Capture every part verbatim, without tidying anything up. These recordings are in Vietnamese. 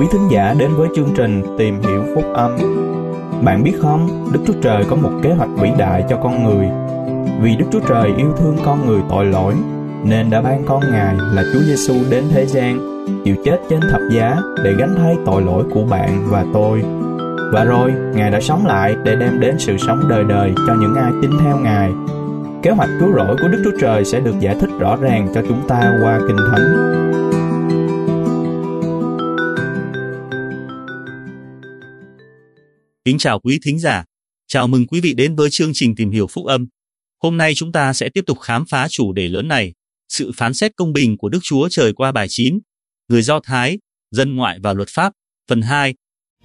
quý thính giả đến với chương trình Tìm Hiểu Phúc Âm. Bạn biết không, Đức Chúa Trời có một kế hoạch vĩ đại cho con người. Vì Đức Chúa Trời yêu thương con người tội lỗi, nên đã ban con Ngài là Chúa Giêsu đến thế gian, chịu chết trên thập giá để gánh thay tội lỗi của bạn và tôi. Và rồi, Ngài đã sống lại để đem đến sự sống đời đời cho những ai tin theo Ngài. Kế hoạch cứu rỗi của Đức Chúa Trời sẽ được giải thích rõ ràng cho chúng ta qua Kinh Thánh. Kính chào quý thính giả, chào mừng quý vị đến với chương trình Tìm Hiểu Phúc Âm. Hôm nay chúng ta sẽ tiếp tục khám phá chủ đề lớn này, sự phán xét công bình của Đức Chúa Trời qua bài chín, người Do Thái, dân ngoại và luật pháp, phần hai.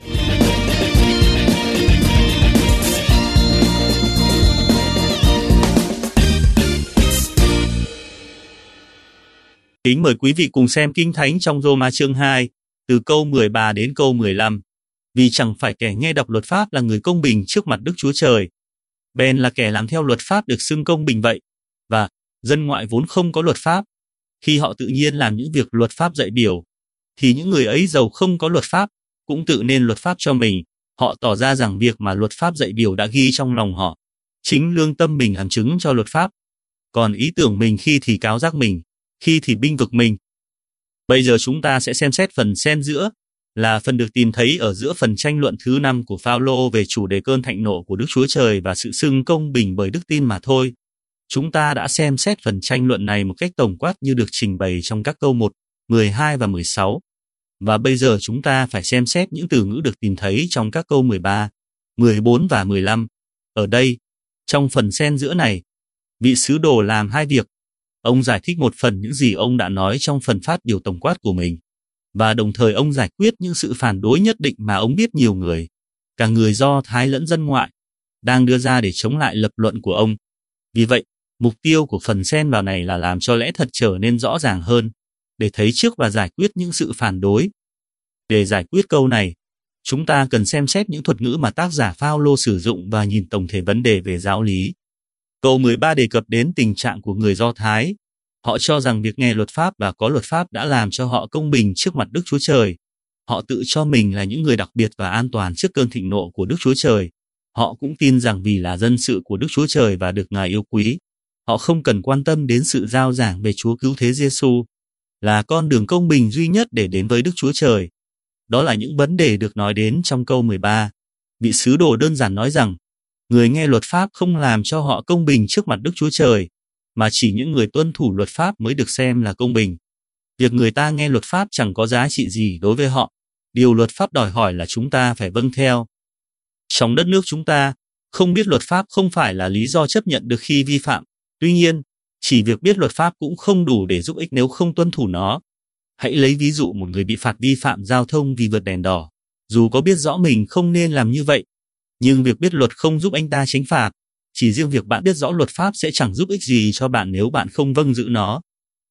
Kính mời quý vị cùng xem Kinh Thánh trong Rô-ma chương hai, từ câu mười ba đến câu mười lăm. Vì chẳng phải kẻ nghe đọc luật pháp là người công bình trước mặt Đức Chúa Trời, bèn là kẻ làm theo luật pháp được xưng công bình vậy. Và dân ngoại vốn không có luật pháp, khi họ tự nhiên làm những việc luật pháp dạy biểu, thì những người ấy dầu không có luật pháp, cũng tự nên luật pháp cho mình. Họ tỏ ra rằng việc mà luật pháp dạy biểu đã ghi trong lòng họ, chính lương tâm mình làm chứng cho luật pháp. Còn ý tưởng mình khi thì cáo giác mình, khi thì binh vực mình. Bây giờ chúng ta sẽ xem xét phần xen giữa, là phần được tìm thấy ở giữa phần tranh luận thứ năm của Phao-lô về chủ đề cơn thạnh nộ của Đức Chúa Trời và sự xưng công bình bởi đức tin mà thôi. Chúng ta đã xem xét phần tranh luận này một cách tổng quát như được trình bày trong các câu một, mười hai và mười sáu. Và bây giờ chúng ta phải xem xét những từ ngữ được tìm thấy trong các câu mười ba, mười bốn và mười lăm. Ở đây, trong phần xen giữa này, vị sứ đồ làm hai việc. Ông giải thích một phần những gì ông đã nói trong phần phát biểu tổng quát của mình, và đồng thời ông giải quyết những sự phản đối nhất định mà ông biết nhiều người, cả người Do Thái lẫn dân ngoại, đang đưa ra để chống lại lập luận của ông. Vì vậy, mục tiêu của phần xen vào này là làm cho lẽ thật trở nên rõ ràng hơn, để thấy trước và giải quyết những sự phản đối. Để giải quyết câu này, chúng ta cần xem xét những thuật ngữ mà tác giả Phao-lô sử dụng và nhìn tổng thể vấn đề về giáo lý. Câu mười ba đề cập đến tình trạng của người Do Thái. Họ cho rằng việc nghe luật pháp và có luật pháp đã làm cho họ công bình trước mặt Đức Chúa Trời. Họ tự cho mình là những người đặc biệt và an toàn trước cơn thịnh nộ của Đức Chúa Trời. Họ cũng tin rằng vì là dân sự của Đức Chúa Trời và được Ngài yêu quý, họ không cần quan tâm đến sự rao giảng về Chúa Cứu Thế Giêsu, là con đường công bình duy nhất để đến với Đức Chúa Trời. Đó là những vấn đề được nói đến trong câu mười ba. Vị sứ đồ đơn giản nói rằng, người nghe luật pháp không làm cho họ công bình trước mặt Đức Chúa Trời, mà chỉ những người tuân thủ luật pháp mới được xem là công bình. Việc người ta nghe luật pháp chẳng có giá trị gì đối với họ. Điều luật pháp đòi hỏi là chúng ta phải vâng theo. Trong đất nước chúng ta, không biết luật pháp không phải là lý do chấp nhận được khi vi phạm. Tuy nhiên, chỉ việc biết luật pháp cũng không đủ để giúp ích nếu không tuân thủ nó. Hãy lấy ví dụ một người bị phạt vi phạm giao thông vì vượt đèn đỏ. Dù có biết rõ mình không nên làm như vậy, nhưng việc biết luật không giúp anh ta tránh phạt. Chỉ riêng việc bạn biết rõ luật pháp sẽ chẳng giúp ích gì cho bạn nếu bạn không vâng giữ nó.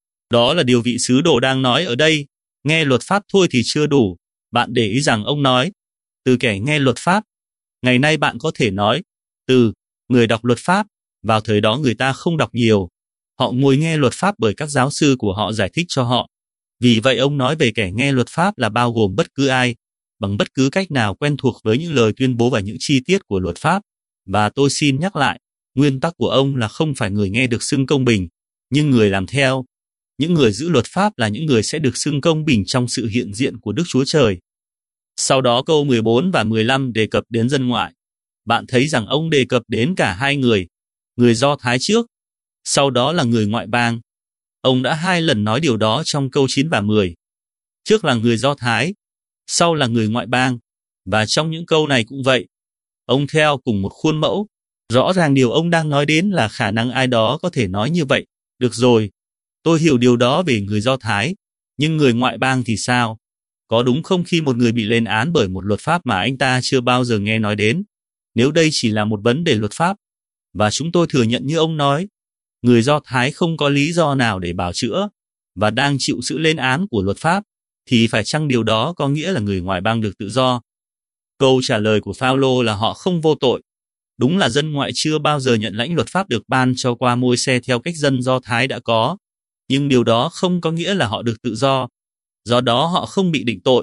Đó là điều vị sứ đồ đang nói ở đây. Nghe luật pháp thôi thì chưa đủ. Bạn để ý rằng ông nói, từ kẻ nghe luật pháp. Ngày nay bạn có thể nói, từ người đọc luật pháp. Vào thời đó người ta không đọc nhiều. Họ ngồi nghe luật pháp bởi các giáo sư của họ giải thích cho họ. Vì vậy ông nói về kẻ nghe luật pháp là bao gồm bất cứ ai, bằng bất cứ cách nào quen thuộc với những lời tuyên bố và những chi tiết của luật pháp. Và tôi xin nhắc lại, nguyên tắc của ông là không phải người nghe được xưng công bình, nhưng người làm theo. Những người giữ luật pháp là những người sẽ được xưng công bình trong sự hiện diện của Đức Chúa Trời. Sau đó câu mười bốn và mười lăm đề cập đến dân ngoại. Bạn thấy rằng ông đề cập đến cả hai người, người Do Thái trước, sau đó là người ngoại bang. Ông đã hai lần nói điều đó trong câu chín và mười. Trước là người Do Thái, sau là người ngoại bang, và trong những câu này cũng vậy. Ông theo cùng một khuôn mẫu. Rõ ràng điều ông đang nói đến là khả năng ai đó có thể nói như vậy. Được rồi, tôi hiểu điều đó về người Do Thái, nhưng người ngoại bang thì sao? Có đúng không khi một người bị lên án bởi một luật pháp mà anh ta chưa bao giờ nghe nói đến? Nếu đây chỉ là một vấn đề luật pháp, và chúng tôi thừa nhận như ông nói, người Do Thái không có lý do nào để bào chữa, và đang chịu sự lên án của luật pháp, thì phải chăng điều đó có nghĩa là người ngoại bang được tự do? Câu trả lời của Phao-lô là họ không vô tội. Đúng là dân ngoại chưa bao giờ nhận lãnh luật pháp được ban cho qua Môi-se theo cách dân Do Thái đã có, nhưng điều đó không có nghĩa là họ được tự do. Do đó họ không bị định tội,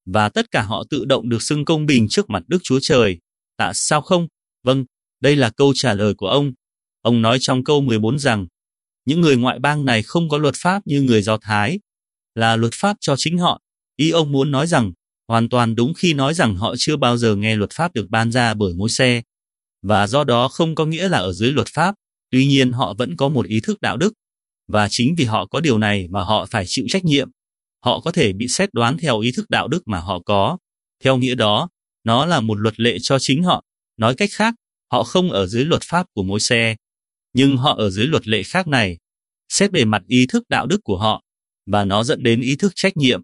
và tất cả họ tự động được xưng công bình trước mặt Đức Chúa Trời. Tại sao không? Vâng, đây là câu trả lời của ông. Ông nói trong câu mười bốn rằng, những người ngoại bang này không có luật pháp như người Do Thái, là luật pháp cho chính họ. Ý ông muốn nói rằng, hoàn toàn đúng khi nói rằng họ chưa bao giờ nghe luật pháp được ban ra bởi Môi-se, và do đó không có nghĩa là ở dưới luật pháp, tuy nhiên họ vẫn có một ý thức đạo đức, và chính vì họ có điều này mà họ phải chịu trách nhiệm. Họ có thể bị xét đoán theo ý thức đạo đức mà họ có. Theo nghĩa đó, nó là một luật lệ cho chính họ. Nói cách khác, họ không ở dưới luật pháp của Môi-se, nhưng họ ở dưới luật lệ khác này, xét về mặt ý thức đạo đức của họ, và nó dẫn đến ý thức trách nhiệm.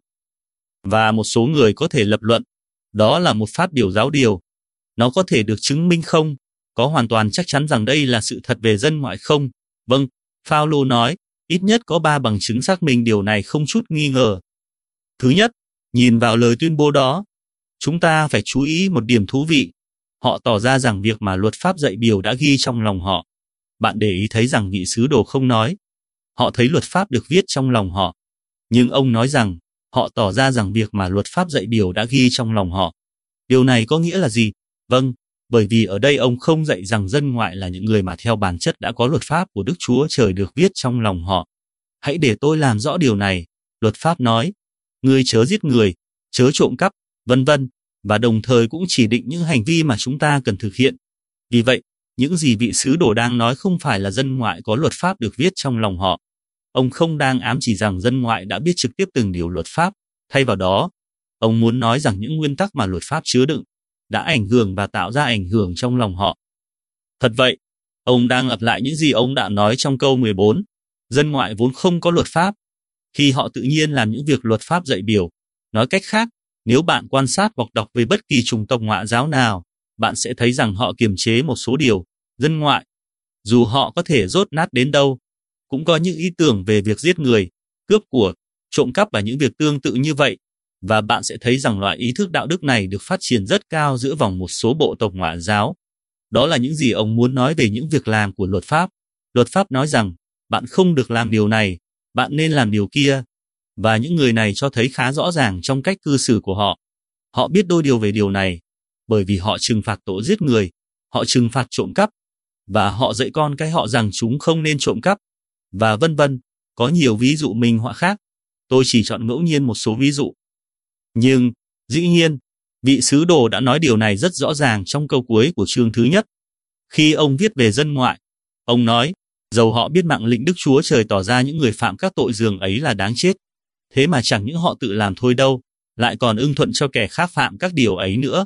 Và một số người có thể lập luận, đó là một phát biểu giáo điều. Nó có thể được chứng minh không? Có hoàn toàn chắc chắn rằng đây là sự thật về dân ngoại không? Vâng, Phao-lô nói, ít nhất có ba bằng chứng xác minh điều này không chút nghi ngờ. Thứ nhất, nhìn vào lời tuyên bố đó, chúng ta phải chú ý một điểm thú vị. Họ tỏ ra rằng việc mà luật pháp dạy điều đã ghi trong lòng họ. Bạn để ý thấy rằng vị sứ đồ không nói, họ thấy luật pháp được viết trong lòng họ. Nhưng ông nói rằng, họ tỏ ra rằng việc mà luật pháp dạy điều đã ghi trong lòng họ. Điều này có nghĩa là gì? Vâng, bởi vì ở đây ông không dạy rằng dân ngoại là những người mà theo bản chất đã có luật pháp của Đức Chúa Trời được viết trong lòng họ. Hãy để tôi làm rõ điều này. Luật pháp nói, ngươi chớ giết người, chớ trộm cắp, vân vân, và đồng thời cũng chỉ định những hành vi mà chúng ta cần thực hiện. Vì vậy, những gì vị sứ đồ đang nói không phải là dân ngoại có luật pháp được viết trong lòng họ. Ông không đang ám chỉ rằng dân ngoại đã biết trực tiếp từng điều luật pháp. Thay vào đó, ông muốn nói rằng những nguyên tắc mà luật pháp chứa đựng đã ảnh hưởng và tạo ra ảnh hưởng trong lòng họ. Thật vậy, ông đang lặp lại những gì ông đã nói trong câu mười bốn. Dân ngoại vốn không có luật pháp, khi họ tự nhiên làm những việc luật pháp dạy biểu. Nói cách khác, nếu bạn quan sát hoặc đọc về bất kỳ chủng tộc ngoại giáo nào, bạn sẽ thấy rằng họ kiềm chế một số điều. Dân ngoại, dù họ có thể dốt nát đến đâu, cũng có những ý tưởng về việc giết người, cướp của, trộm cắp và những việc tương tự như vậy, và bạn sẽ thấy rằng loại ý thức đạo đức này được phát triển rất cao giữa vòng một số bộ tộc ngoại giáo. Đó là những gì ông muốn nói về những việc làm của luật pháp. Luật pháp nói rằng, bạn không được làm điều này, bạn nên làm điều kia, và những người này cho thấy khá rõ ràng trong cách cư xử của họ. Họ biết đôi điều về điều này, bởi vì họ trừng phạt tội giết người, họ trừng phạt trộm cắp, và họ dạy con cái họ rằng chúng không nên trộm cắp, và vân vân. Có nhiều ví dụ minh họa khác, tôi chỉ chọn ngẫu nhiên một số ví dụ. Nhưng, dĩ nhiên, vị sứ đồ đã nói điều này rất rõ ràng trong câu cuối của chương thứ nhất. Khi ông viết về dân ngoại, ông nói, dầu họ biết mạng lệnh Đức Chúa Trời tỏ ra những người phạm các tội dường ấy là đáng chết, thế mà chẳng những họ tự làm thôi đâu, lại còn ưng thuận cho kẻ khác phạm các điều ấy nữa.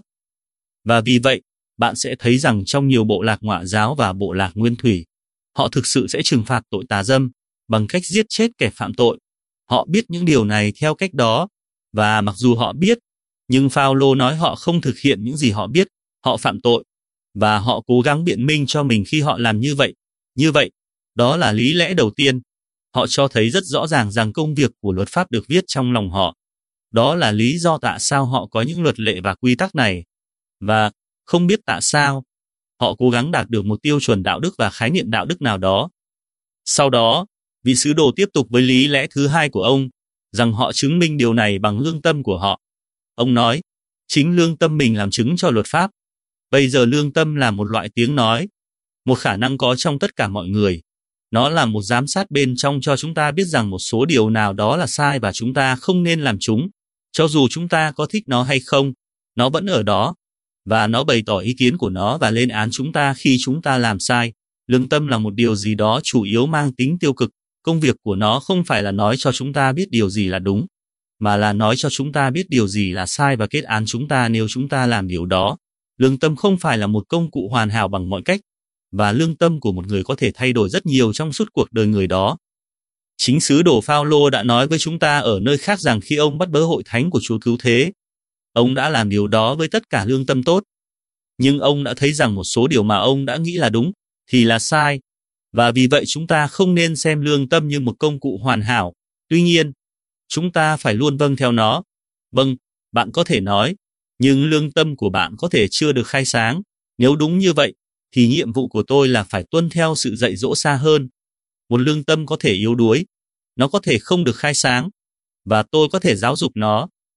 Và vì vậy, bạn sẽ thấy rằng trong nhiều bộ lạc ngoại giáo và bộ lạc nguyên thủy, họ thực sự sẽ trừng phạt tội tà dâm bằng cách giết chết kẻ phạm tội. Họ biết những điều này theo cách đó, và mặc dù họ biết, nhưng Phao-lô nói họ không thực hiện những gì họ biết, họ phạm tội, và họ cố gắng biện minh cho mình khi họ làm như vậy. Như vậy, đó là lý lẽ đầu tiên. Họ cho thấy rất rõ ràng rằng công việc của luật pháp được viết trong lòng họ. Đó là lý do tại sao họ có những luật lệ và quy tắc này. Và, không biết tại sao, họ cố gắng đạt được một tiêu chuẩn đạo đức và khái niệm đạo đức nào đó. Sau đó, vị sứ đồ tiếp tục với lý lẽ thứ hai của ông, rằng họ chứng minh điều này bằng lương tâm của họ. Ông nói, chính lương tâm mình làm chứng cho luật pháp. Bây giờ lương tâm là một loại tiếng nói, một khả năng có trong tất cả mọi người. Nó là một giám sát bên trong cho chúng ta biết rằng một số điều nào đó là sai và chúng ta không nên làm chúng. Cho dù chúng ta có thích nó hay không, nó vẫn ở đó, và nó bày tỏ ý kiến của nó và lên án chúng ta khi chúng ta làm sai. Lương tâm là một điều gì đó chủ yếu mang tính tiêu cực. Công việc của nó không phải là nói cho chúng ta biết điều gì là đúng, mà là nói cho chúng ta biết điều gì là sai và kết án chúng ta nếu chúng ta làm điều đó. Lương tâm không phải là một công cụ hoàn hảo bằng mọi cách, và lương tâm của một người có thể thay đổi rất nhiều trong suốt cuộc đời người đó. Chính sứ đồ Phao-lô đã nói với chúng ta ở nơi khác rằng khi ông bắt bớ hội thánh của Chúa Cứu Thế, ông đã làm điều đó với tất cả lương tâm tốt. Nhưng ông đã thấy rằng một số điều mà ông đã nghĩ là đúng thì là sai, và vì vậy chúng ta không nên xem lương tâm như một công cụ hoàn hảo. Tuy nhiên, chúng ta phải luôn vâng theo nó. Vâng, bạn có thể nói, nhưng lương tâm của bạn có thể chưa được khai sáng. Nếu đúng như vậy, thì nhiệm vụ của tôi là phải tuân theo sự dạy dỗ xa hơn. Một lương tâm có thể yếu đuối, nó có thể không được khai sáng, và tôi có thể giáo dục nó,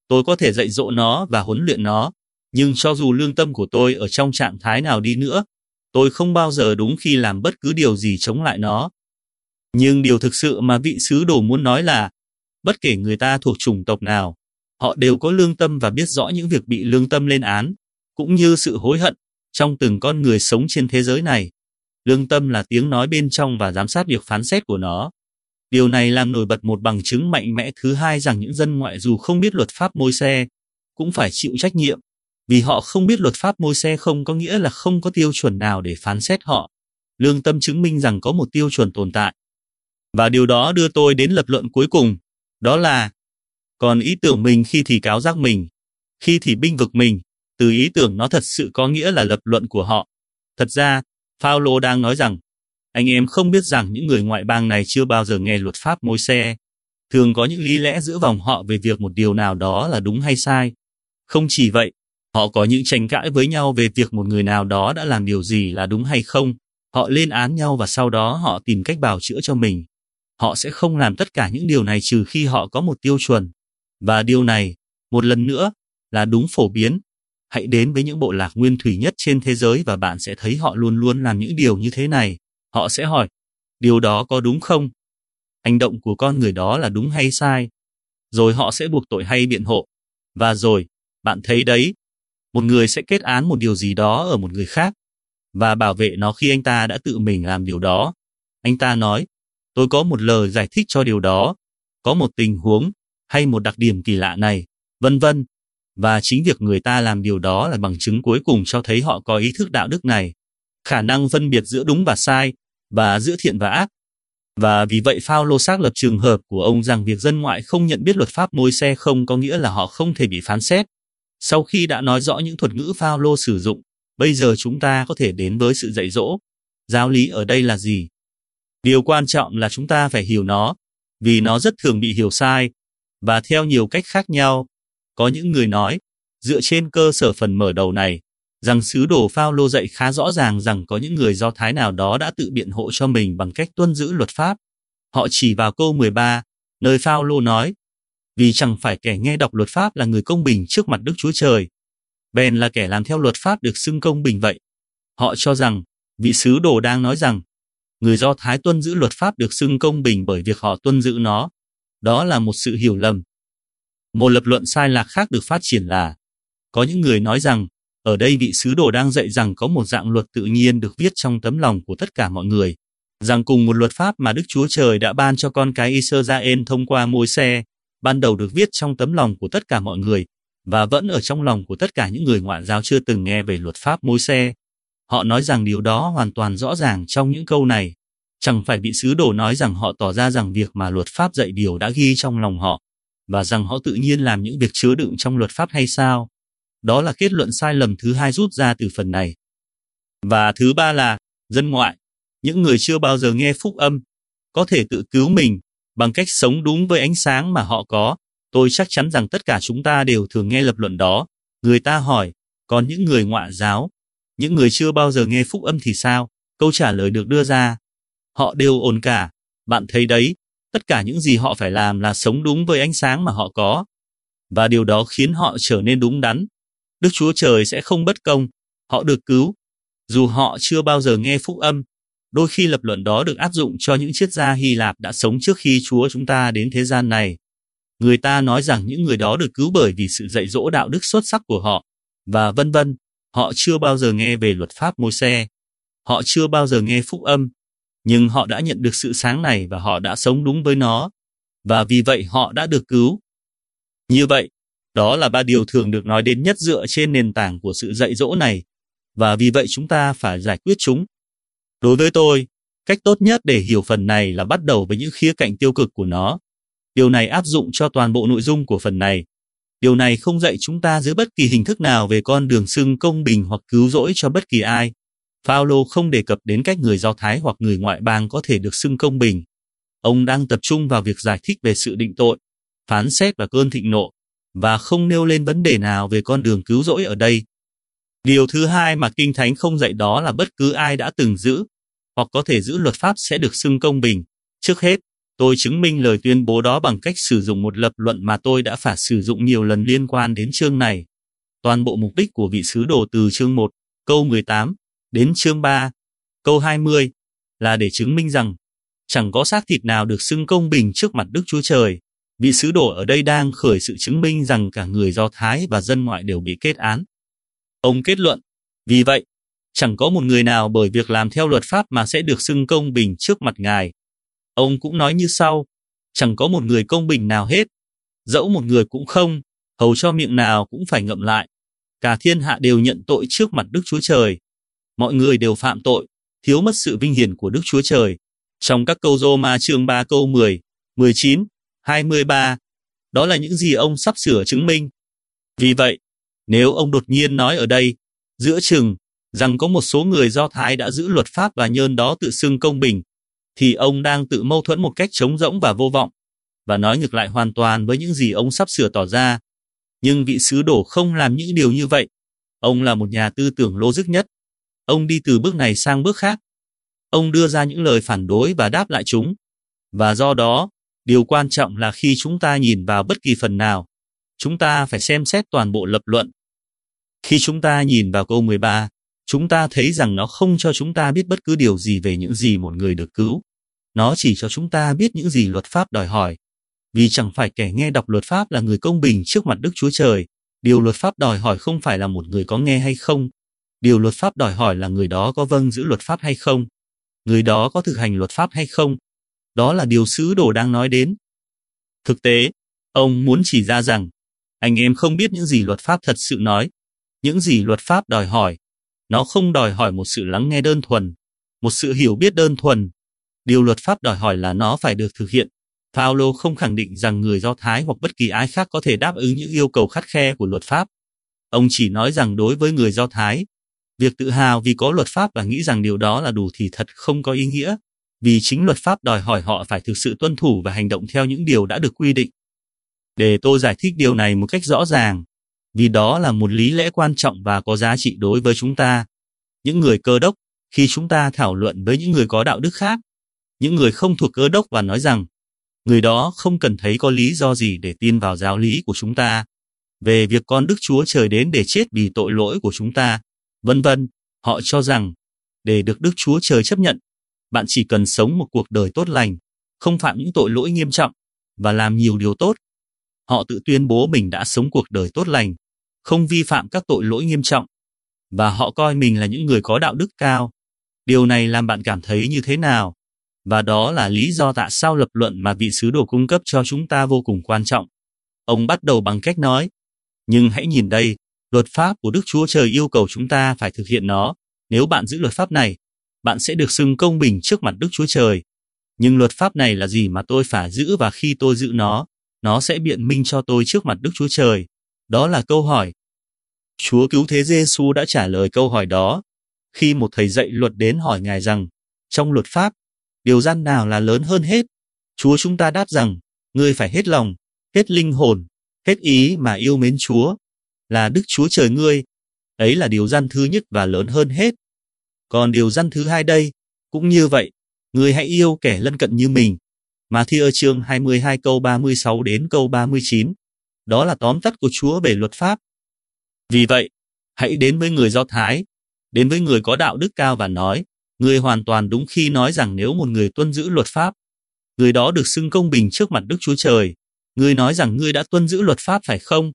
Tôi có thể dạy dỗ nó và huấn luyện nó, nhưng cho dù lương tâm của tôi ở trong trạng thái nào đi nữa, tôi không bao giờ đúng khi làm bất cứ điều gì chống lại nó. Nhưng điều thực sự mà vị sứ đồ muốn nói là, bất kể người ta thuộc chủng tộc nào, họ đều có lương tâm và biết rõ những việc bị lương tâm lên án, cũng như sự hối hận trong từng con người sống trên thế giới này. Lương tâm là tiếng nói bên trong và giám sát việc phán xét của nó. Điều này làm nổi bật một bằng chứng mạnh mẽ thứ hai rằng những dân ngoại dù không biết luật pháp Môi-se, cũng phải chịu trách nhiệm. Vì họ không biết luật pháp Môi-se không có nghĩa là không có tiêu chuẩn nào để phán xét họ. Lương tâm chứng minh rằng có một tiêu chuẩn tồn tại. Và điều đó đưa tôi đến lập luận cuối cùng, đó là còn ý tưởng mình khi thì cáo giác mình, khi thì binh vực mình, từ ý tưởng nó thật sự có nghĩa là lập luận của họ. Thật ra, Phao-lô đang nói rằng, anh em không biết rằng những người ngoại bang này chưa bao giờ nghe luật pháp Môi-se, thường có những lý lẽ giữa vòng họ về việc một điều nào đó là đúng hay sai. Không chỉ vậy, họ có những tranh cãi với nhau về việc một người nào đó đã làm điều gì là đúng hay không. Họ lên án nhau và sau đó họ tìm cách bào chữa cho mình. Họ sẽ không làm tất cả những điều này trừ khi họ có một tiêu chuẩn. Và điều này, một lần nữa, là đúng phổ biến. Hãy đến với những bộ lạc nguyên thủy nhất trên thế giới và bạn sẽ thấy họ luôn luôn làm những điều như thế này. Họ sẽ hỏi, điều đó có đúng không? Hành động của con người đó là đúng hay sai? Rồi họ sẽ buộc tội hay biện hộ. Và rồi, bạn thấy đấy, một người sẽ kết án một điều gì đó ở một người khác và bảo vệ nó khi anh ta đã tự mình làm điều đó. Anh ta nói, tôi có một lời giải thích cho điều đó, có một tình huống hay một đặc điểm kỳ lạ này, vân vân. Và chính việc người ta làm điều đó là bằng chứng cuối cùng cho thấy họ có ý thức đạo đức này, khả năng phân biệt giữa đúng và sai, và giữa thiện và ác. Và vì vậy Phao-lô xác lập trường hợp của ông rằng việc dân ngoại không nhận biết luật pháp Môi-se không có nghĩa là họ không thể bị phán xét. Sau khi đã nói rõ những thuật ngữ Phao-lô sử dụng, bây giờ chúng ta có thể đến với sự dạy dỗ. Giáo lý ở đây là gì? Điều quan trọng là chúng ta phải hiểu nó, vì nó rất thường bị hiểu sai, và theo nhiều cách khác nhau. Có những người nói, dựa trên cơ sở phần mở đầu này, rằng sứ đồ Phao-lô dạy khá rõ ràng rằng có những người Do Thái nào đó đã tự biện hộ cho mình bằng cách tuân giữ luật pháp. Họ chỉ vào câu mười ba, nơi Phao-lô nói, vì chẳng phải kẻ nghe đọc luật pháp là người công bình trước mặt Đức Chúa Trời, bèn là kẻ làm theo luật pháp được xưng công bình vậy. Họ cho rằng, vị sứ đồ đang nói rằng, người Do Thái tuân giữ luật pháp được xưng công bình bởi việc họ tuân giữ nó. Đó là một sự hiểu lầm. Một lập luận sai lạc khác được phát triển là, có những người nói rằng, ở đây vị sứ đồ đang dạy rằng có một dạng luật tự nhiên được viết trong tấm lòng của tất cả mọi người, rằng cùng một luật pháp mà Đức Chúa Trời đã ban cho con cái Israel thông qua Môi-se, ban đầu được viết trong tấm lòng của tất cả mọi người, và vẫn ở trong lòng của tất cả những người ngoại giáo chưa từng nghe về luật pháp Môi-se. Họ nói rằng điều đó hoàn toàn rõ ràng trong những câu này. Chẳng phải vị sứ đồ nói rằng họ tỏ ra rằng việc mà luật pháp dạy điều đã ghi trong lòng họ, và rằng họ tự nhiên làm những việc chứa đựng trong luật pháp hay sao? Đó là kết luận sai lầm thứ hai rút ra từ phần này. Và thứ ba là, dân ngoại, những người chưa bao giờ nghe phúc âm, có thể tự cứu mình bằng cách sống đúng với ánh sáng mà họ có. Tôi chắc chắn rằng tất cả chúng ta đều thường nghe lập luận đó. Người ta hỏi, còn những người ngoại giáo, những người chưa bao giờ nghe phúc âm thì sao? Câu trả lời được đưa ra, họ đều ổn cả. Bạn thấy đấy, tất cả những gì họ phải làm là sống đúng với ánh sáng mà họ có. Và điều đó khiến họ trở nên đúng đắn. Đức Chúa Trời sẽ không bất công, họ được cứu. Dù họ chưa bao giờ nghe phúc âm, đôi khi lập luận đó được áp dụng cho những triết gia Hy Lạp đã sống trước khi Chúa chúng ta đến thế gian này. Người ta nói rằng những người đó được cứu bởi vì sự dạy dỗ đạo đức xuất sắc của họ, và vân vân. Họ chưa bao giờ nghe về luật pháp Môi-se. Họ chưa bao giờ nghe phúc âm, nhưng họ đã nhận được sự sáng này và họ đã sống đúng với nó, và vì vậy họ đã được cứu. Như vậy, đó là ba điều thường được nói đến nhất dựa trên nền tảng của sự dạy dỗ này, và vì vậy chúng ta phải giải quyết chúng. Đối với tôi, cách tốt nhất để hiểu phần này là bắt đầu với những khía cạnh tiêu cực của nó. Điều này áp dụng cho toàn bộ nội dung của phần này. Điều này không dạy chúng ta dưới bất kỳ hình thức nào về con đường xưng công bình hoặc cứu rỗi cho bất kỳ ai. Phao-lô không đề cập đến cách người Do Thái hoặc người ngoại bang có thể được xưng công bình. Ông đang tập trung vào việc giải thích về sự định tội, phán xét và cơn thịnh nộ, và không nêu lên vấn đề nào về con đường cứu rỗi ở đây. Điều thứ hai mà Kinh Thánh không dạy đó là bất cứ ai đã từng giữ, hoặc có thể giữ luật pháp sẽ được xưng công bình. Trước hết, Tôi chứng minh lời tuyên bố đó bằng cách sử dụng một lập luận mà tôi đã phải sử dụng nhiều lần liên quan đến chương này. Toàn bộ mục đích của vị sứ đồ từ chương một, câu mười tám, đến chương ba, câu hai mươi, là để chứng minh rằng chẳng có xác thịt nào được xưng công bình trước mặt Đức Chúa Trời. Vị sứ đồ ở đây đang khởi sự chứng minh rằng cả người Do Thái và dân ngoại đều bị kết án. Ông kết luận, vì vậy, chẳng có một người nào bởi việc làm theo luật pháp mà sẽ được xưng công bình trước mặt Ngài. Ông cũng nói như sau, chẳng có một người công bình nào hết, dẫu một người cũng không, hầu cho miệng nào cũng phải ngậm lại. Cả thiên hạ đều nhận tội trước mặt Đức Chúa Trời. Mọi người đều phạm tội, thiếu mất sự vinh hiển của Đức Chúa Trời. Trong các câu Rô-ma chương ba câu mười, mười chín, hai mươi ba, đó là những gì ông sắp sửa chứng minh. Vì vậy, nếu ông đột nhiên nói ở đây, giữa chừng, rằng có một số người Do Thái đã giữ luật pháp và nhơn đó tự xưng công bình, thì ông đang tự mâu thuẫn một cách trống rỗng và vô vọng, và nói ngược lại hoàn toàn với những gì ông sắp sửa tỏ ra. Nhưng vị sứ đồ không làm những điều như vậy. Ông là một nhà tư tưởng logic nhất. Ông đi từ bước này sang bước khác. Ông đưa ra những lời phản đối và đáp lại chúng. Và do đó, điều quan trọng là khi chúng ta nhìn vào bất kỳ phần nào, chúng ta phải xem xét toàn bộ lập luận. Khi chúng ta nhìn vào câu mười ba, chúng ta thấy rằng nó không cho chúng ta biết bất cứ điều gì về những gì một người được cứu. Nó chỉ cho chúng ta biết những gì luật pháp đòi hỏi. Vì chẳng phải kẻ nghe đọc luật pháp là người công bình trước mặt Đức Chúa Trời. Điều luật pháp đòi hỏi không phải là một người có nghe hay không. Điều luật pháp đòi hỏi là người đó có vâng giữ luật pháp hay không. Người đó có thực hành luật pháp hay không. Đó là điều sứ đồ đang nói đến. Thực tế, ông muốn chỉ ra rằng, anh em không biết những gì luật pháp thật sự nói. Những gì luật pháp đòi hỏi. Nó không đòi hỏi một sự lắng nghe đơn thuần, một sự hiểu biết đơn thuần. Điều luật pháp đòi hỏi là nó phải được thực hiện. Phaolô không khẳng định rằng người Do Thái hoặc bất kỳ ai khác có thể đáp ứng những yêu cầu khắt khe của luật pháp. Ông chỉ nói rằng đối với người Do Thái, việc tự hào vì có luật pháp và nghĩ rằng điều đó là đủ thì thật không có ý nghĩa, vì chính luật pháp đòi hỏi họ phải thực sự tuân thủ và hành động theo những điều đã được quy định. Để tôi giải thích điều này một cách rõ ràng, vì đó là một lý lẽ quan trọng và có giá trị đối với chúng ta, những người Cơ Đốc, khi chúng ta thảo luận với những người có đạo đức khác, những người không thuộc Cơ Đốc và nói rằng, người đó không cần thấy có lý do gì để tin vào giáo lý của chúng ta, về việc con Đức Chúa Trời đến để chết vì tội lỗi của chúng ta, vân vân. Họ cho rằng, để được Đức Chúa Trời chấp nhận, bạn chỉ cần sống một cuộc đời tốt lành, không phạm những tội lỗi nghiêm trọng, và làm nhiều điều tốt. Họ tự tuyên bố mình đã sống cuộc đời tốt lành, không vi phạm các tội lỗi nghiêm trọng, và họ coi mình là những người có đạo đức cao. Điều này làm bạn cảm thấy như thế nào? Và đó là lý do tại sao lập luận mà vị sứ đồ cung cấp cho chúng ta vô cùng quan trọng. Ông bắt đầu bằng cách nói, nhưng hãy nhìn đây, luật pháp của Đức Chúa Trời yêu cầu chúng ta phải thực hiện nó. Nếu bạn giữ luật pháp này, bạn sẽ được xưng công bình trước mặt Đức Chúa Trời. Nhưng luật pháp này là gì mà tôi phải giữ, và khi tôi giữ nó, nó sẽ biện minh cho tôi trước mặt Đức Chúa Trời? Đó là câu hỏi. Chúa Cứu Thế Giê-xu đã trả lời câu hỏi đó. Khi một thầy dạy luật đến hỏi Ngài rằng, trong luật pháp, điều răn nào là lớn hơn hết? Chúa chúng ta đáp rằng, ngươi phải hết lòng, hết linh hồn, hết ý mà yêu mến Chúa, là Đức Chúa Trời ngươi. Ấy là điều răn thứ nhất và lớn hơn hết. Còn điều răn thứ hai đây, cũng như vậy, ngươi hãy yêu kẻ lân cận như mình. Ma-thi-ơ chương hai mươi hai câu ba mươi sáu đến câu ba mươi chín. Đó là tóm tắt của Chúa về luật pháp. Vì vậy, hãy đến với người Do Thái, đến với người có đạo đức cao và nói, ngươi hoàn toàn đúng khi nói rằng nếu một người tuân giữ luật pháp, người đó được xưng công bình trước mặt Đức Chúa Trời. Ngươi nói rằng ngươi đã tuân giữ luật pháp phải không?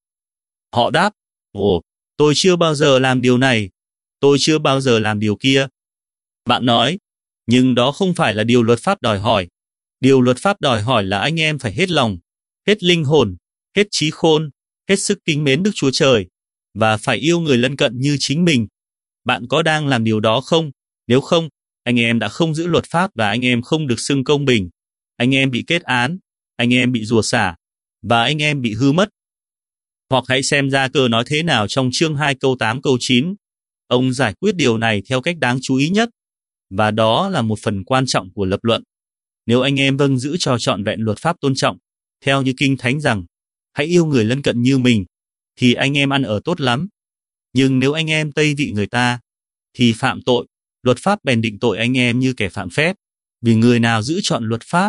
Họ đáp, ồ, tôi chưa bao giờ làm điều này, tôi chưa bao giờ làm điều kia. Bạn nói, nhưng đó không phải là điều luật pháp đòi hỏi. Điều luật pháp đòi hỏi là anh em phải hết lòng, hết linh hồn, hết trí khôn, hết sức kính mến Đức Chúa Trời, và phải yêu người lân cận như chính mình. Bạn có đang làm điều đó không? Nếu không, anh em đã không giữ luật pháp và anh em không được xưng công bình. Anh em bị kết án, anh em bị rủa xả, và anh em bị hư mất. Hoặc hãy xem Gia-cơ nói thế nào trong chương hai câu tám câu chín. Ông giải quyết điều này theo cách đáng chú ý nhất, và đó là một phần quan trọng của lập luận. Nếu anh em vâng giữ cho trọn vẹn luật pháp tôn trọng, theo như Kinh Thánh rằng, hãy yêu người lân cận như mình, thì anh em ăn ở tốt lắm. Nhưng nếu anh em tây vị người ta, thì phạm tội, luật pháp bèn định tội anh em như kẻ phạm phép. Vì người nào giữ trọn luật pháp,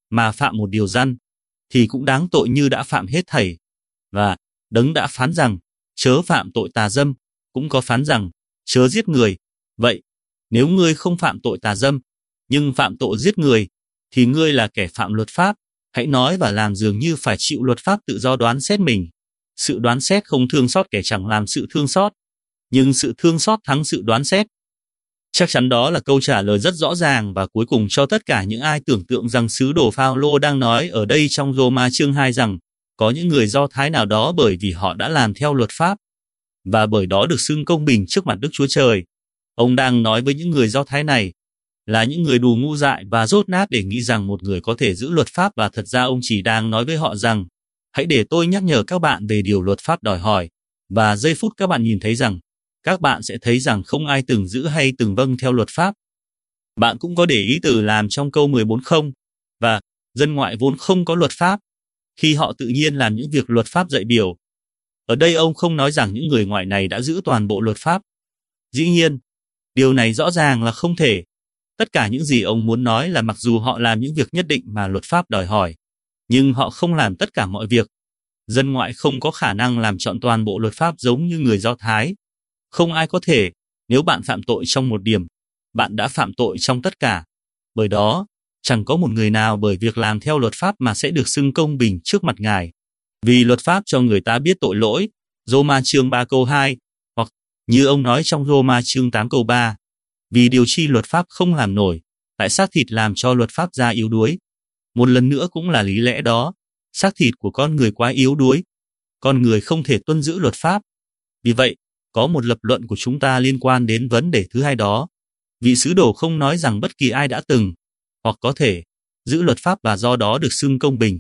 mà phạm một điều răn, thì cũng đáng tội như đã phạm hết thảy. Và Đấng đã phán rằng, chớ phạm tội tà dâm, cũng có phán rằng, chớ giết người. Vậy, nếu ngươi không phạm tội tà dâm, nhưng phạm tội giết người, thì ngươi là kẻ phạm luật pháp. Hãy nói và làm dường như phải chịu luật pháp tự do đoán xét mình. Sự đoán xét không thương xót kẻ chẳng làm sự thương xót, nhưng sự thương xót thắng sự đoán xét. Chắc chắn đó là câu trả lời rất rõ ràng và cuối cùng cho tất cả những ai tưởng tượng rằng sứ đồ Phao-lô đang nói ở đây trong Rô-ma chương hai rằng có những người Do Thái nào đó bởi vì họ đã làm theo luật pháp và bởi đó được xưng công bình trước mặt Đức Chúa Trời. Ông đang nói với những người Do Thái này là những người đủ ngu dại và dốt nát để nghĩ rằng một người có thể giữ luật pháp, và thật ra ông chỉ đang nói với họ rằng hãy để tôi nhắc nhở các bạn về điều luật pháp đòi hỏi, và giây phút các bạn nhìn thấy rằng các bạn sẽ thấy rằng không ai từng giữ hay từng vâng theo luật pháp. Bạn cũng có để ý từ làm trong câu mười bốn không, và dân ngoại vốn không có luật pháp, khi họ tự nhiên làm những việc luật pháp dạy biểu. Ở đây ông không nói rằng những người ngoại này đã giữ toàn bộ luật pháp. Dĩ nhiên, điều này rõ ràng là không thể. Tất cả những gì ông muốn nói là mặc dù họ làm những việc nhất định mà luật pháp đòi hỏi, nhưng họ không làm tất cả mọi việc. Dân ngoại không có khả năng làm trọn toàn bộ luật pháp giống như người Do Thái. Không ai có thể. Nếu bạn phạm tội trong một điểm, bạn đã phạm tội trong tất cả. Bởi đó, chẳng có một người nào bởi việc làm theo luật pháp mà sẽ được xưng công bình trước mặt Ngài. Vì luật pháp cho người ta biết tội lỗi, Rô-ma chương ba câu hai, hoặc như ông nói trong Rô-ma chương tám câu ba, vì điều chi luật pháp không làm nổi, tại xác thịt làm cho luật pháp ra yếu đuối. Một lần nữa cũng là lý lẽ đó, xác thịt của con người quá yếu đuối, con người không thể tuân giữ luật pháp. Vì vậy, có một lập luận của chúng ta liên quan đến vấn đề thứ hai đó. Vị sứ đồ không nói rằng bất kỳ ai đã từng, hoặc có thể, giữ luật pháp và do đó được xưng công bình.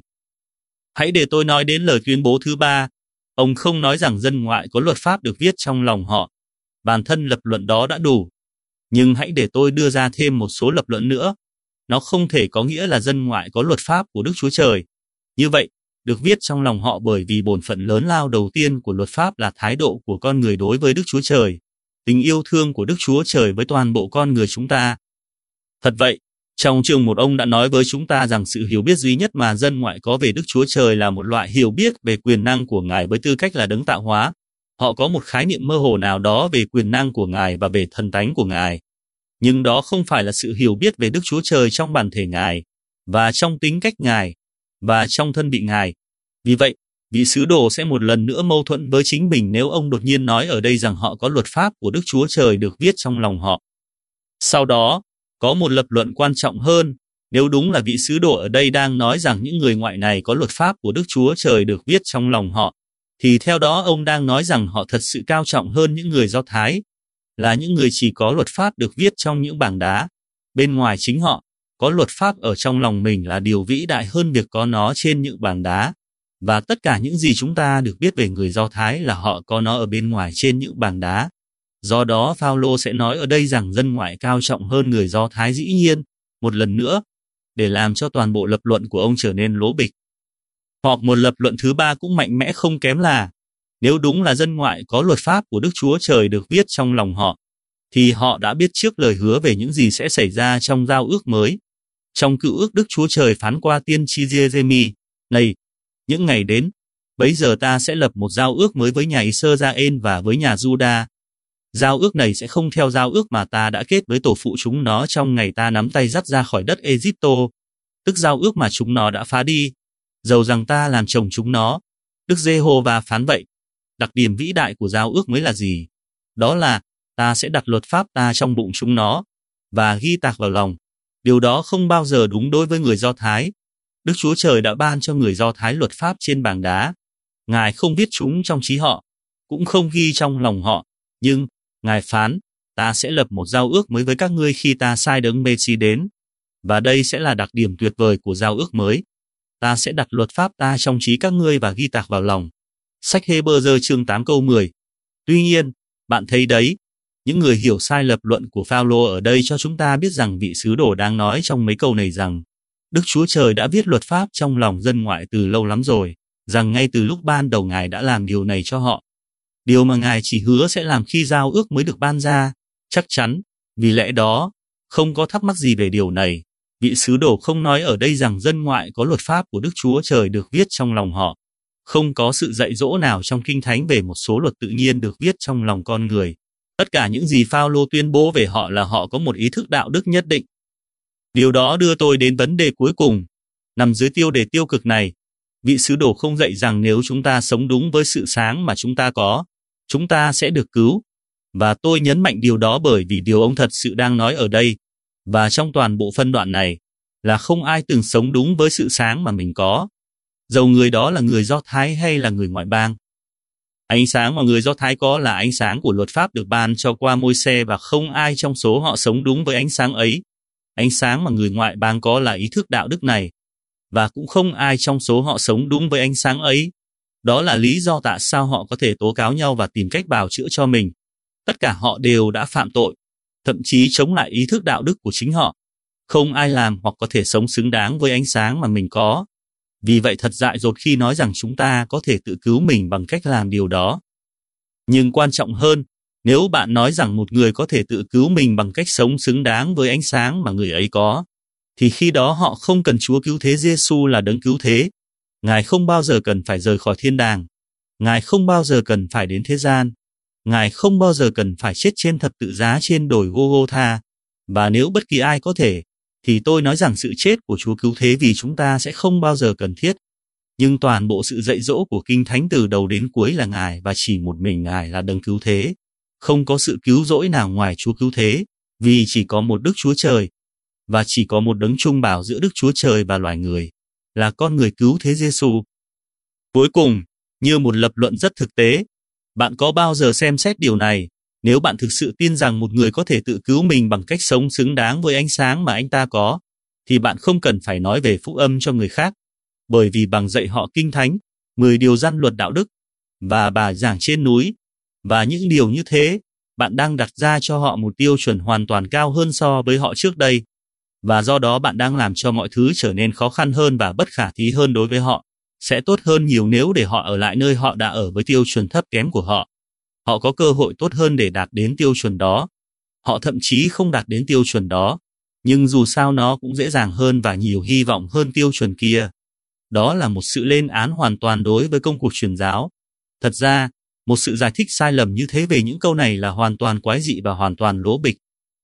Hãy để tôi nói đến lời tuyên bố thứ ba. Ông không nói rằng dân ngoại có luật pháp được viết trong lòng họ. Bản thân lập luận đó đã đủ. Nhưng hãy để tôi đưa ra thêm một số lập luận nữa. Nó không thể có nghĩa là dân ngoại có luật pháp của Đức Chúa Trời. Như vậy, được viết trong lòng họ bởi vì bổn phận lớn lao đầu tiên của luật pháp là thái độ của con người đối với Đức Chúa Trời, tình yêu thương của Đức Chúa Trời với toàn bộ con người chúng ta. Thật vậy, trong chương một ông đã nói với chúng ta rằng sự hiểu biết duy nhất mà dân ngoại có về Đức Chúa Trời là một loại hiểu biết về quyền năng của Ngài với tư cách là đấng tạo hóa. Họ có một khái niệm mơ hồ nào đó về quyền năng của Ngài và về thần tánh của Ngài. Nhưng đó không phải là sự hiểu biết về Đức Chúa Trời trong bản thể Ngài, và trong tính cách Ngài, và trong thân vị Ngài. Vì vậy, vị sứ đồ sẽ một lần nữa mâu thuẫn với chính mình nếu ông đột nhiên nói ở đây rằng họ có luật pháp của Đức Chúa Trời được viết trong lòng họ. Sau đó, có một lập luận quan trọng hơn. Nếu đúng là vị sứ đồ ở đây đang nói rằng những người ngoại này có luật pháp của Đức Chúa Trời được viết trong lòng họ, thì theo đó ông đang nói rằng họ thật sự cao trọng hơn những người Do Thái, là những người chỉ có luật pháp được viết trong những bảng đá. Bên ngoài chính họ, có luật pháp ở trong lòng mình là điều vĩ đại hơn việc có nó trên những bảng đá. Và tất cả những gì chúng ta được biết về người Do Thái là họ có nó ở bên ngoài trên những bảng đá. Do đó Phao-lô sẽ nói ở đây rằng dân ngoại cao trọng hơn người Do Thái dĩ nhiên, một lần nữa, để làm cho toàn bộ lập luận của ông trở nên lố bịch. Hoặc một lập luận thứ ba cũng mạnh mẽ không kém là, nếu đúng là dân ngoại có luật pháp của Đức Chúa Trời được viết trong lòng họ, thì họ đã biết trước lời hứa về những gì sẽ xảy ra trong giao ước mới. Trong cựu ước Đức Chúa Trời phán qua tiên tri Giê-rê-mi, này, những ngày đến, bấy giờ ta sẽ lập một giao ước mới với nhà Ê-sơ-ra-ên và với nhà Giu-đa. Giao ước này sẽ không theo giao ước mà ta đã kết với tổ phụ chúng nó trong ngày ta nắm tay dắt ra khỏi đất Ê-dípto, tức giao ước mà chúng nó đã phá đi, dầu rằng ta làm chồng chúng nó. Đức Giê-hô-va phán vậy. Đặc điểm vĩ đại của giao ước mới là gì? Đó là, ta sẽ đặt luật pháp ta trong bụng chúng nó, và ghi tạc vào lòng. Điều đó không bao giờ đúng đối với người Do Thái. Đức Chúa Trời đã ban cho người Do Thái luật pháp trên bảng đá. Ngài không viết chúng trong trí họ, cũng không ghi trong lòng họ, nhưng Ngài phán, ta sẽ lập một giao ước mới với các ngươi khi ta sai đấng Mê-si đến. Và đây sẽ là đặc điểm tuyệt vời của giao ước mới. Ta sẽ đặt luật pháp ta trong trí các ngươi và ghi tạc vào lòng. Sách Hê-bơ-dơ chương tám câu mười. Tuy nhiên, bạn thấy đấy, những người hiểu sai lập luận của Phao-lô ở đây cho chúng ta biết rằng vị sứ đồ đang nói trong mấy câu này rằng Đức Chúa Trời đã viết luật pháp trong lòng dân ngoại từ lâu lắm rồi, rằng ngay từ lúc ban đầu Ngài đã làm điều này cho họ. Điều mà Ngài chỉ hứa sẽ làm khi giao ước mới được ban ra, chắc chắn, vì lẽ đó, không có thắc mắc gì về điều này. Vị sứ đồ không nói ở đây rằng dân ngoại có luật pháp của Đức Chúa Trời được viết trong lòng họ. Không có sự dạy dỗ nào trong Kinh Thánh về một số luật tự nhiên được viết trong lòng con người. Tất cả những gì Phao-lô tuyên bố về họ là họ có một ý thức đạo đức nhất định. Điều đó đưa tôi đến vấn đề cuối cùng, nằm dưới tiêu đề tiêu cực này. Vị sứ đồ không dạy rằng nếu chúng ta sống đúng với sự sáng mà chúng ta có, chúng ta sẽ được cứu. Và tôi nhấn mạnh điều đó bởi vì điều ông thật sự đang nói ở đây, và trong toàn bộ phân đoạn này, là không ai từng sống đúng với sự sáng mà mình có, dầu người đó là người Do Thái hay là người ngoại bang. Ánh sáng mà người Do Thái có là ánh sáng của luật pháp được ban cho qua Môi-se và không ai trong số họ sống đúng với ánh sáng ấy. Ánh sáng mà người ngoại bang có là ý thức đạo đức này, và cũng không ai trong số họ sống đúng với ánh sáng ấy. Đó là lý do tại sao họ có thể tố cáo nhau và tìm cách bào chữa cho mình. Tất cả họ đều đã phạm tội, thậm chí chống lại ý thức đạo đức của chính họ. Không ai làm hoặc có thể sống xứng đáng với ánh sáng mà mình có. Vì vậy thật dại dột khi nói rằng chúng ta có thể tự cứu mình bằng cách làm điều đó. Nhưng quan trọng hơn, nếu bạn nói rằng một người có thể tự cứu mình bằng cách sống xứng đáng với ánh sáng mà người ấy có, thì khi đó họ không cần Chúa cứu thế Giê-xu là đấng cứu thế. Ngài không bao giờ cần phải rời khỏi thiên đàng. Ngài không bao giờ cần phải đến thế gian. Ngài không bao giờ cần phải chết trên thập tự giá trên đồi Gô-gô-tha. Và nếu bất kỳ ai có thể, thì tôi nói rằng sự chết của Chúa cứu thế vì chúng ta sẽ không bao giờ cần thiết. Nhưng toàn bộ sự dạy dỗ của Kinh Thánh từ đầu đến cuối là Ngài và chỉ một mình Ngài là đấng cứu thế. Không có sự cứu rỗi nào ngoài Chúa cứu thế, vì chỉ có một Đức Chúa Trời, và chỉ có một đấng trung bảo giữa Đức Chúa Trời và loài người, là con người cứu thế Giê-xu. Cuối cùng, như một lập luận rất thực tế, bạn có bao giờ xem xét điều này? Nếu bạn thực sự tin rằng một người có thể tự cứu mình bằng cách sống xứng đáng với ánh sáng mà anh ta có, thì bạn không cần phải nói về phúc âm cho người khác, bởi vì bằng dạy họ Kinh Thánh, mười điều răn luật đạo đức, và bài giảng trên núi, và những điều như thế, bạn đang đặt ra cho họ một tiêu chuẩn hoàn toàn cao hơn so với họ trước đây, và do đó bạn đang làm cho mọi thứ trở nên khó khăn hơn và bất khả thi hơn đối với họ. Sẽ tốt hơn nhiều nếu để họ ở lại nơi họ đã ở với tiêu chuẩn thấp kém của họ. Họ có cơ hội tốt hơn để đạt đến tiêu chuẩn đó. Họ thậm chí không đạt đến tiêu chuẩn đó, nhưng dù sao nó cũng dễ dàng hơn và nhiều hy vọng hơn tiêu chuẩn kia. Đó là một sự lên án hoàn toàn đối với công cuộc truyền giáo. Thật ra, một sự giải thích sai lầm như thế về những câu này là hoàn toàn quái dị và hoàn toàn lố bịch.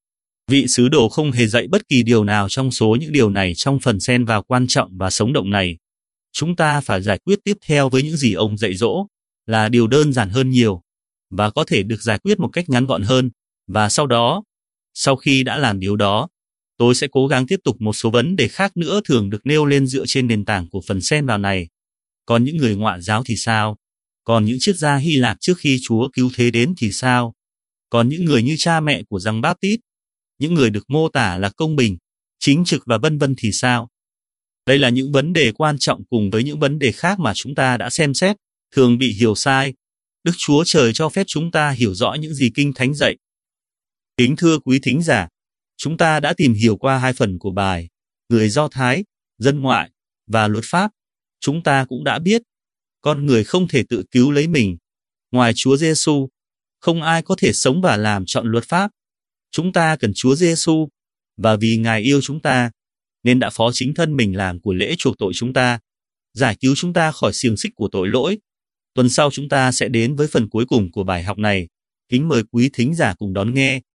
Vị sứ đồ không hề dạy bất kỳ điều nào trong số những điều này trong phần xen vào quan trọng và sống động này. Chúng ta phải giải quyết tiếp theo với những gì ông dạy dỗ, là điều đơn giản hơn nhiều, và có thể được giải quyết một cách ngắn gọn hơn, và sau đó, sau khi đã làm điều đó, tôi sẽ cố gắng tiếp tục một số vấn đề khác nữa thường được nêu lên dựa trên nền tảng của phần xen vào này. Còn những người ngoại giáo thì sao? Còn những triết gia Hy Lạp trước khi Chúa cứu thế đến thì sao? Còn những người như cha mẹ của Giăng Báp-tít, những người được mô tả là công bình, chính trực và vân vân thì sao? Đây là những vấn đề quan trọng cùng với những vấn đề khác mà chúng ta đã xem xét, thường bị hiểu sai. Đức Chúa Trời cho phép chúng ta hiểu rõ những gì Kinh Thánh dạy. Kính thưa quý thính giả, chúng ta đã tìm hiểu qua hai phần của bài, người Do Thái, dân ngoại và luật pháp. Chúng ta cũng đã biết, con người không thể tự cứu lấy mình. Ngoài Chúa Giê-xu, không ai có thể sống và làm trọn luật pháp. Chúng ta cần Chúa Giê-xu, và vì Ngài yêu chúng ta, nên đã phó chính thân mình làm của lễ chuộc tội chúng ta, giải cứu chúng ta khỏi xiềng xích của tội lỗi. Tuần sau chúng ta sẽ đến với phần cuối cùng của bài học này. Kính mời quý thính giả cùng đón nghe.